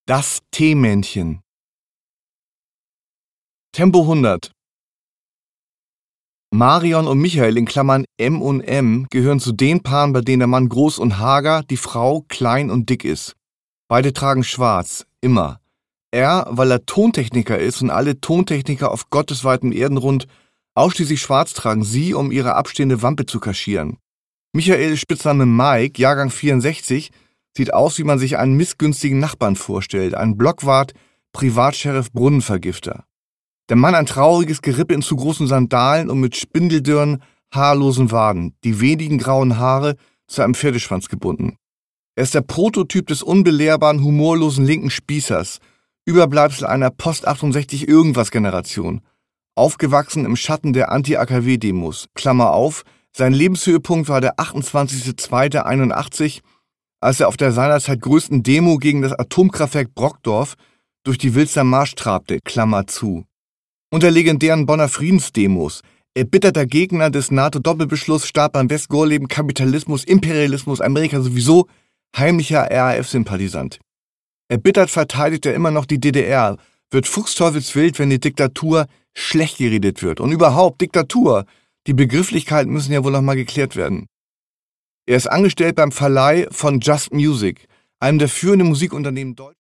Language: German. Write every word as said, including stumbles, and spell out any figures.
Das Teemännchen. Tempo hundert. Marion und Michael in Klammern M und M gehören zu den Paaren, bei denen der Mann groß und hager, die Frau klein und dick ist. Beide tragen schwarz, immer. Er, weil er Tontechniker ist und alle Tontechniker auf gottesweitem Erdenrund ausschließlich schwarz tragen, sie, um ihre abstehende Wampe zu kaschieren. Michael, Spitzname Mike, Jahrgang vierundsechzig, sieht aus, wie man sich einen missgünstigen Nachbarn vorstellt, ein Blockwart, Privatsheriff, Brunnenvergifter. Der Mann ein trauriges Gerippe in zu großen Sandalen und mit spindeldürren, haarlosen Waden, die wenigen grauen Haare zu einem Pferdeschwanz gebunden. Er ist der Prototyp des unbelehrbaren, humorlosen linken Spießers, Überbleibsel einer Post-achtundsechzig-Irgendwas-Generation, aufgewachsen im Schatten der Anti-A K W-Demos, Klammer auf, sein Lebenshöhepunkt war der achtundzwanzigster zweiter einundachtzig, als er auf der seinerzeit größten Demo gegen das Atomkraftwerk Brockdorf durch die Wilster Marsch trabte, Klammer zu. Und der legendären Bonner Friedensdemos, erbitterter Gegner des NATO-Doppelbeschlusses, starb beim Westgorleben, Kapitalismus, Imperialismus, Amerika sowieso, heimlicher R A F-Sympathisant. Erbittert verteidigt er immer noch die D D R, wird fuchsteufelswild, wenn die Diktatur schlecht geredet wird. Und überhaupt, Diktatur, die Begrifflichkeiten müssen ja wohl noch mal geklärt werden. Er ist angestellt beim Verleih von Just Music, einem der führenden Musikunternehmen Deutschlands.